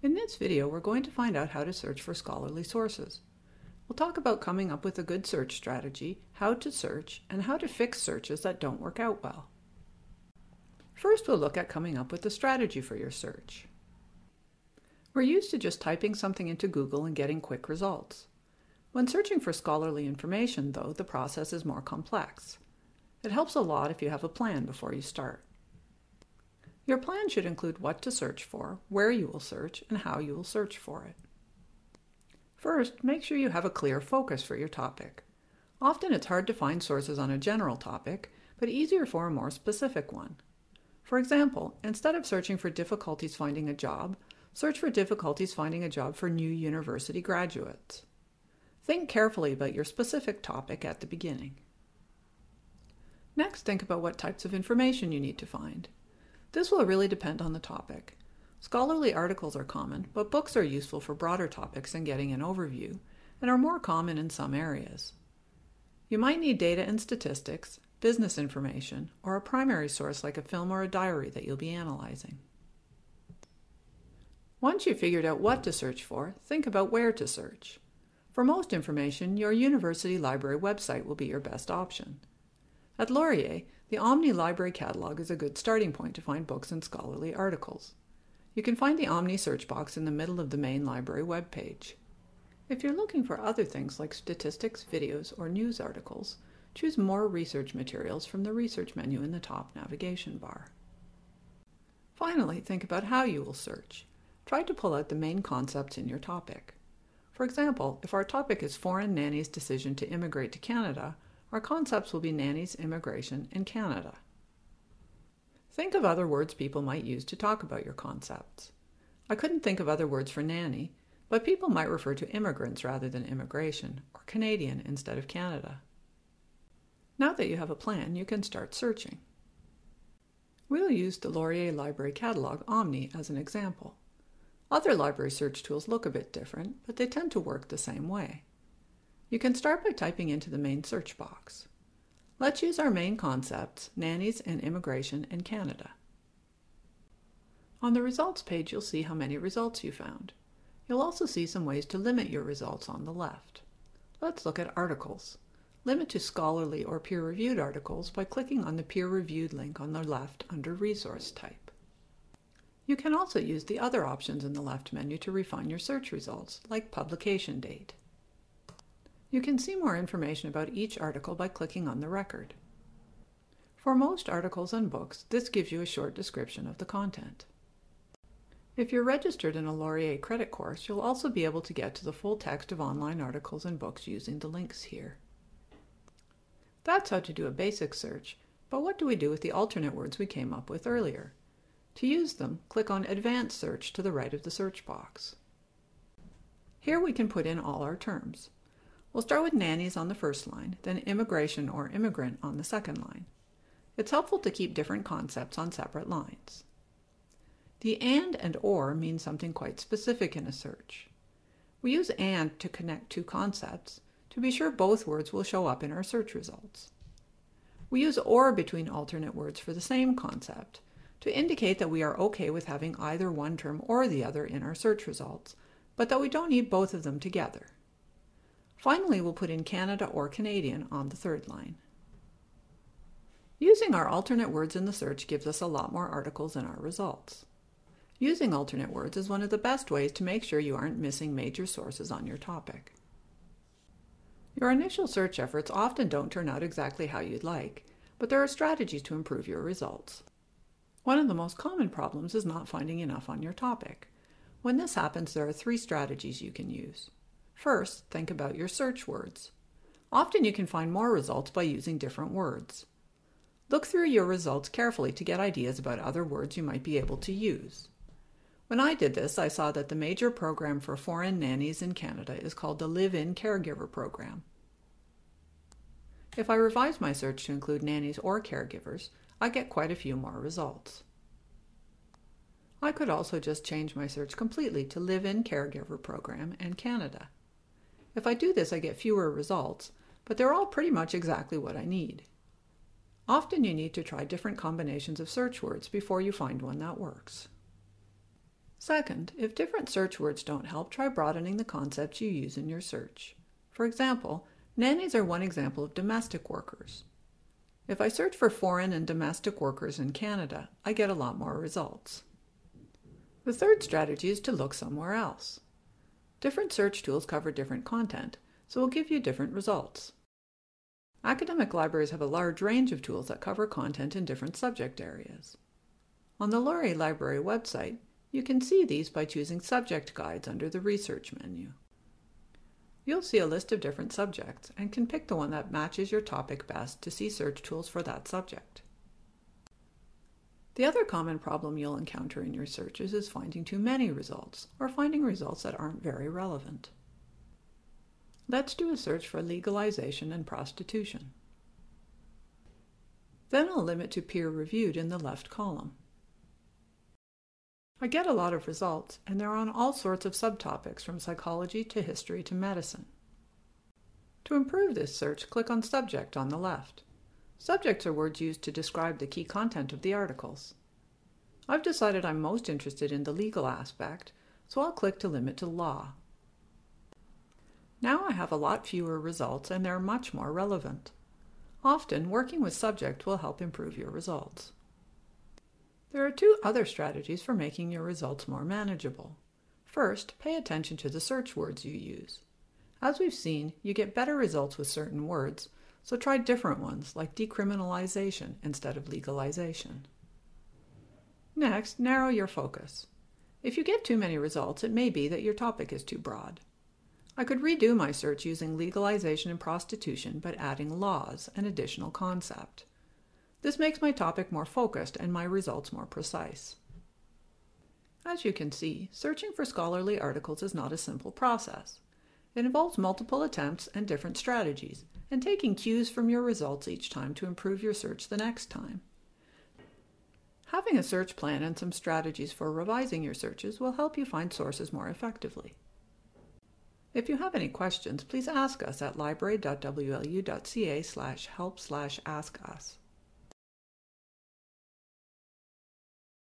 In this video, we're going to find out how to search for scholarly sources. We'll talk about coming up with a good search strategy, how to search, and how to fix searches that don't work out well. First, we'll look at coming up with a strategy for your search. We're used to just typing something into Google and getting quick results. When searching for scholarly information, though, the process is more complex. It helps a lot if you have a plan before you start. Your plan should include what to search for, where you will search, and how you will search for it. First, make sure you have a clear focus for your topic. Often it's hard to find sources on a general topic, but easier for a more specific one. For example, instead of searching for difficulties finding a job, search for difficulties finding a job for new university graduates. Think carefully about your specific topic at the beginning. Next, think about what types of information you need to find. This will really depend on the topic. Scholarly articles are common, but books are useful for broader topics and getting an overview, and are more common in some areas. You might need data and statistics, business information, or a primary source like a film or a diary that you'll be analyzing. Once you've figured out what to search for, think about where to search. For most information, your university library website will be your best option. At Laurier, the Omni Library Catalog is a good starting point to find books and scholarly articles. You can find the Omni search box in the middle of the main library webpage. If you're looking for other things like statistics, videos, or news articles, choose More Research Materials from the Research menu in the top navigation bar. Finally, think about how you will search. Try to pull out the main concepts in your topic. For example, if our topic is Foreign Nanny's Decision to Immigrate to Canada, our concepts will be nannies, immigration, and Canada. Think of other words people might use to talk about your concepts. I couldn't think of other words for nanny, but people might refer to immigrants rather than immigration, or Canadian instead of Canada. Now that you have a plan, you can start searching. We'll use the Laurier Library Catalog Omni as an example. Other library search tools look a bit different, but they tend to work the same way. You can start by typing into the main search box. Let's use our main concepts, nannies and immigration in Canada. On the results page, you'll see how many results you found. You'll also see some ways to limit your results on the left. Let's look at articles. Limit to scholarly or peer-reviewed articles by clicking on the peer-reviewed link on the left under resource type. You can also use the other options in the left menu to refine your search results, like publication date. You can see more information about each article by clicking on the record. For most articles and books, this gives you a short description of the content. If you're registered in a Laurier credit course, you'll also be able to get to the full text of online articles and books using the links here. That's how to do a basic search, but what do we do with the alternate words we came up with earlier? To use them, click on Advanced Search to the right of the search box. Here we can put in all our terms. We'll start with nannies on the first line, then immigration or immigrant on the second line. It's helpful to keep different concepts on separate lines. The and or mean something quite specific in a search. We use and to connect two concepts to be sure both words will show up in our search results. We use or between alternate words for the same concept to indicate that we are okay with having either one term or the other in our search results, but that we don't need both of them together. Finally, we'll put in Canada or Canadian on the third line. Using our alternate words in the search gives us a lot more articles in our results. Using alternate words is one of the best ways to make sure you aren't missing major sources on your topic. Your initial search efforts often don't turn out exactly how you'd like, but there are strategies to improve your results. One of the most common problems is not finding enough on your topic. When this happens, there are 3 strategies you can use. First, think about your search words. Often you can find more results by using different words. Look through your results carefully to get ideas about other words you might be able to use. When I did this, I saw that the major program for foreign nannies in Canada is called the Live-In Caregiver Program. If I revise my search to include nannies or caregivers, I get quite a few more results. I could also just change my search completely to Live-In Caregiver Program and Canada. If I do this, I get fewer results, but they're all pretty much exactly what I need. Often you need to try different combinations of search words before you find one that works. Second, if different search words don't help, try broadening the concepts you use in your search. For example, nannies are one example of domestic workers. If I search for foreign and domestic workers in Canada, I get a lot more results. The third strategy is to look somewhere else. Different search tools cover different content, so will give you different results. Academic libraries have a large range of tools that cover content in different subject areas. On the Laurier Library website, you can see these by choosing Subject Guides under the Research menu. You'll see a list of different subjects and can pick the one that matches your topic best to see search tools for that subject. The other common problem you'll encounter in your searches is finding too many results, or finding results that aren't very relevant. Let's do a search for legalization and prostitution. Then I'll limit to peer-reviewed in the left column. I get a lot of results, and they're on all sorts of subtopics from psychology to history to medicine. To improve this search, click on Subject on the left. Subjects are words used to describe the key content of the articles. I've decided I'm most interested in the legal aspect, so I'll click to limit to law. Now I have a lot fewer results, and they're much more relevant. Often, working with subject will help improve your results. There are two other strategies for making your results more manageable. First, pay attention to the search words you use. As we've seen, you get better results with certain words, so try different ones like decriminalization instead of legalization. Next, narrow your focus. If you get too many results, it may be that your topic is too broad. I could redo my search using legalization and prostitution, but adding laws, an additional concept. This makes my topic more focused and my results more precise. As you can see, searching for scholarly articles is not a simple process. It involves multiple attempts and different strategies, and taking cues from your results each time to improve your search the next time. Having a search plan and some strategies for revising your searches will help you find sources more effectively. If you have any questions, please ask us at library.wlu.ca/help/askus.